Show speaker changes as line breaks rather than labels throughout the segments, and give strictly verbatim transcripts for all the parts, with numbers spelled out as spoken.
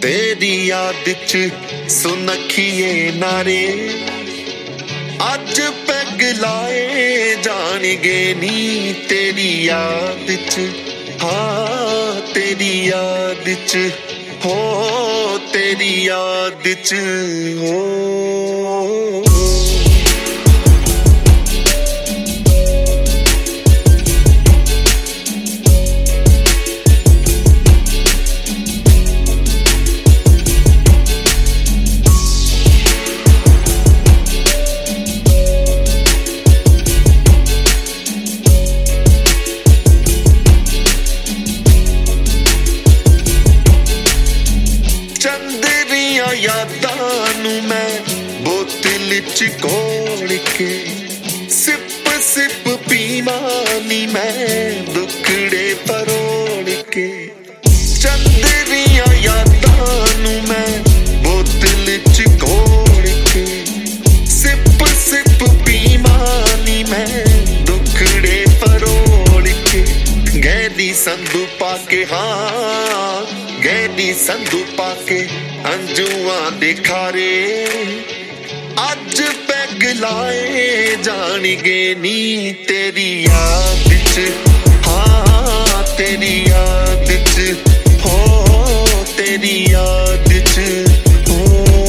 तेरी याद च सुनखिए नारे अज पैग लाए जाणगे नी तेरी याद च। हाँ तेरी याद च हो तेरी याद च हो। चंदरिया यादां नू मैं बोतल च घोल के सिप सिप पीवा नी मैं दुखड़े परोड़ के। चंदरिया यादां नू मैं बोतल च घोल के सिप सिप पीवा नी मैं दुखड़े परोड़ के। गैदी संदू पाके हाँ गैदी संदू पाके अंजुआ दिखारे अज पैग लाए जाणगे नी तेरी याद च। हाँ तेरी याद च हो तेरी याद च हो।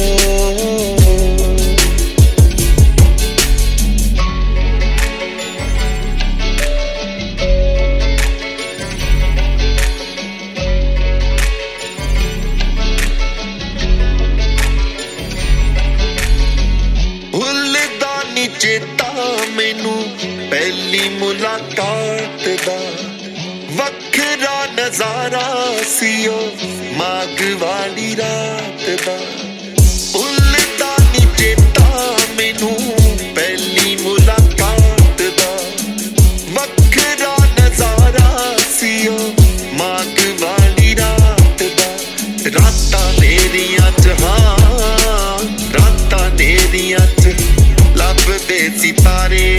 चेता मैनू पहली मुलाकात दा वखरा नजारा सीओ माग वाली रात दा। भुलदा नी चेता मैनू पहली मुलाकात दा वखरा नजारा सीओ माग वाली रात दा। रातां नेरियां च हाँ रातां नेरियां च लभदे सितारे